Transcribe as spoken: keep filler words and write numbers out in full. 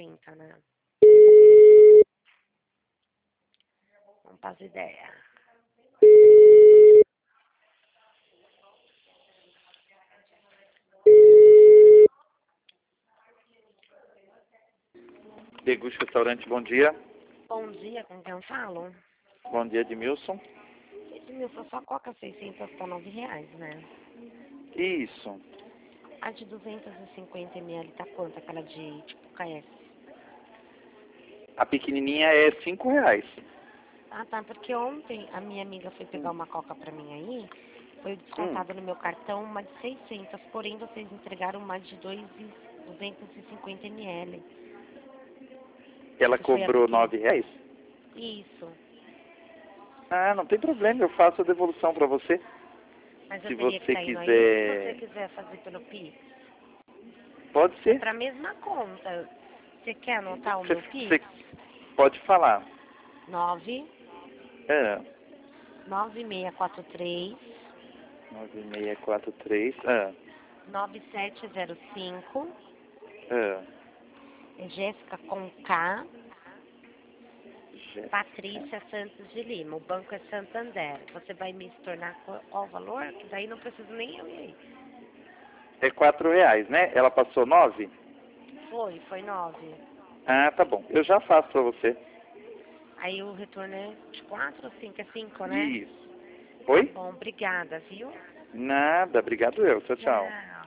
cinquenta, né? Não faço ideia. Deguste Restaurante, bom dia. Bom dia, com quem eu falo? Bom dia, Edmilson. Edmilson, só coca seiscentos tá nove reais, né? Isso. A de duzentos e cinquenta mililitros tá quanto? Aquela de, tipo, K S? A pequenininha é cinco reais. Ah, tá, porque ontem a minha amiga foi pegar uma coca pra mim aí, foi Hum. descontado no meu cartão uma de seiscentos, porém vocês entregaram uma de duzentos e cinquenta mililitros. Ela Que foi a cobrou pequena. nove reais? Isso. Ah, não tem problema, eu faço a devolução para você. Mas eu Se teria que você estar indo aí, se você quiser... quiser fazer pelo Pix. Pode É ser. pra mesma conta. Você quer anotar o Você, meu Pix? você pode falar. nove Ah, nove seis quatro três nove seis quatro três. Ah, nove sete zero cinco. ah. É Jéssica com K, Jéssica. Patrícia Santos de Lima. O banco é Santander. Você vai me tornar qual qual o valor? Que daí não preciso nem eu ir aí. É quatro reais, né? Ela passou nove? Foi, foi nove. Ah, tá bom. Eu já faço para você. Aí o retorno é de quatro ou cinco? É cinco, né? Isso. Tá Oi? bom, obrigada, viu? Nada, obrigado eu. Tchau, tchau. Tchau.